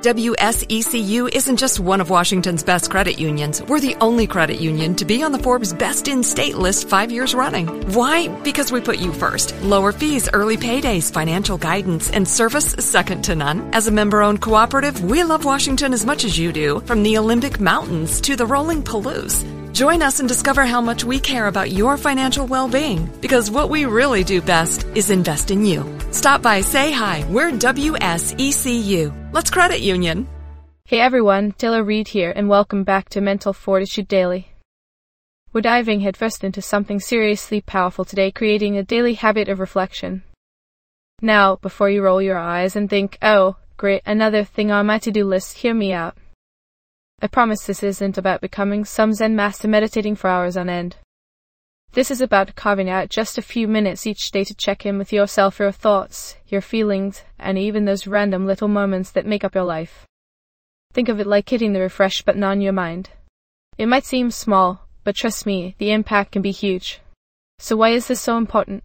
WSECU isn't just one of Washington's best credit unions. We're the only credit union to be on the Forbes Best in State list 5 years running. Why? Because we put you first. Lower fees, early paydays, financial guidance, and service second to none. As a member-owned cooperative, we love Washington as much as you do, from the Olympic Mountains to the rolling Palouse. Join us and discover how much we care about your financial well-being, because what we really do best is invest in you. Stop by, say hi. We're WSECU. Let's credit union. Hey everyone, Taylor Reid here, and welcome back to Mental Fortitude Daily. We're diving headfirst into something seriously powerful today, creating a daily habit of reflection. Now, before you roll your eyes and think, oh, great, another thing on my to-do list, hear me out. I promise this isn't about becoming some Zen master meditating for hours on end. This is about carving out just a few minutes each day to check in with yourself, your thoughts, your feelings, and even those random little moments that make up your life. Think of it like hitting the refresh button on your mind. It might seem small, but trust me, the impact can be huge. So why is this so important?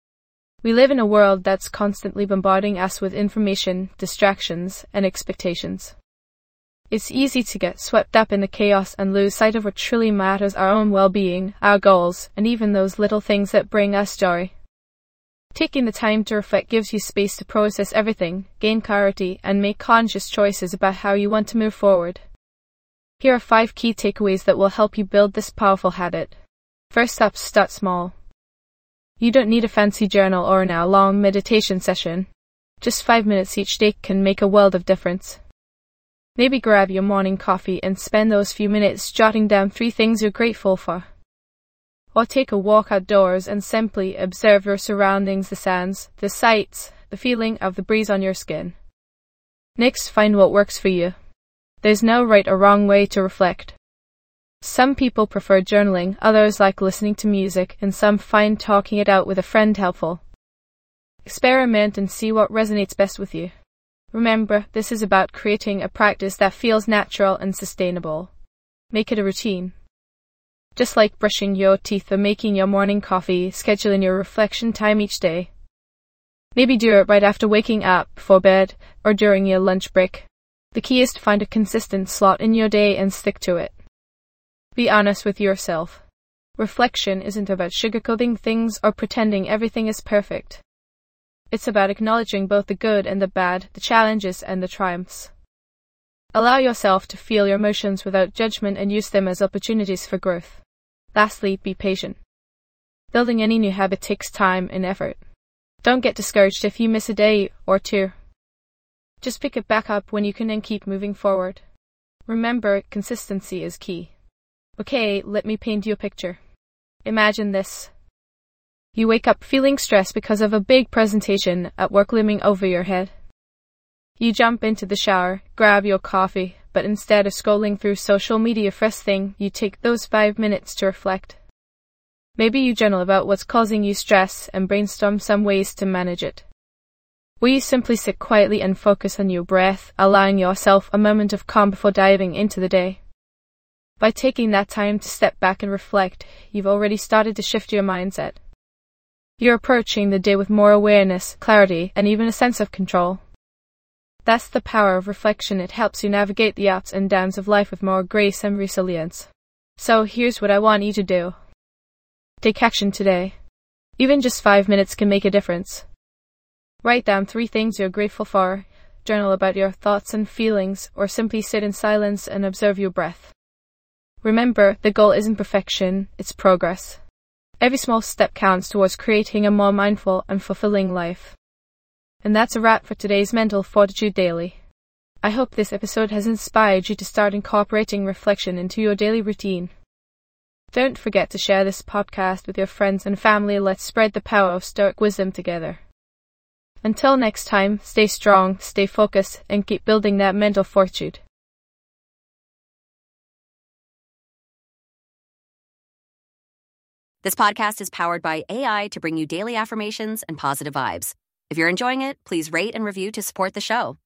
We live in a world that's constantly bombarding us with information, distractions, and expectations. It's easy to get swept up in the chaos and lose sight of what truly matters: our own well-being, our goals, and even those little things that bring us joy. Taking the time to reflect gives you space to process everything, gain clarity, and make conscious choices about how you want to move forward. Here are 5 key takeaways that will help you build this powerful habit. First up, start small. You don't need a fancy journal or an hour-long meditation session. Just 5 minutes each day can make a world of difference. Maybe grab your morning coffee and spend those few minutes jotting down 3 things you're grateful for. Or take a walk outdoors and simply observe your surroundings, the sounds, the sights, the feeling of the breeze on your skin. Next, find what works for you. There's no right or wrong way to reflect. Some people prefer journaling, others like listening to music, and some find talking it out with a friend helpful. Experiment and see what resonates best with you. Remember, this is about creating a practice that feels natural and sustainable. Make it a routine. Just like brushing your teeth or making your morning coffee, schedule in your reflection time each day. Maybe do it right after waking up, before bed, or during your lunch break. The key is to find a consistent slot in your day and stick to it. Be honest with yourself. Reflection isn't about sugarcoating things or pretending everything is perfect. It's about acknowledging both the good and the bad, the challenges and the triumphs. Allow yourself to feel your emotions without judgment and use them as opportunities for growth. Lastly, be patient. Building any new habit takes time and effort. Don't get discouraged if you miss a day or 2. Just pick it back up when you can and keep moving forward. Remember, consistency is key. Okay, let me paint you a picture. Imagine this. You wake up feeling stressed because of a big presentation at work looming over your head. You jump into the shower, grab your coffee, but instead of scrolling through social media first thing, you take those 5 minutes to reflect. Maybe you journal about what's causing you stress and brainstorm some ways to manage it. Or you simply sit quietly and focus on your breath, allowing yourself a moment of calm before diving into the day. By taking that time to step back and reflect, you've already started to shift your mindset. You're approaching the day with more awareness, clarity, and even a sense of control. That's the power of reflection. It helps you navigate the ups and downs of life with more grace and resilience. So here's what I want you to do. Take action today. Even just 5 minutes can make a difference. Write down 3 things you're grateful for, journal about your thoughts and feelings, or simply sit in silence and observe your breath. Remember, the goal isn't perfection, it's progress. Every small step counts towards creating a more mindful and fulfilling life. And that's a wrap for today's Mental Fortitude Daily. I hope this episode has inspired you to start incorporating reflection into your daily routine. Don't forget to share this podcast with your friends and family. Let's spread the power of Stoic wisdom together. Until next time, stay strong, stay focused, and keep building that mental fortitude. This podcast is powered by AI to bring you daily affirmations and positive vibes. If you're enjoying it, please rate and review to support the show.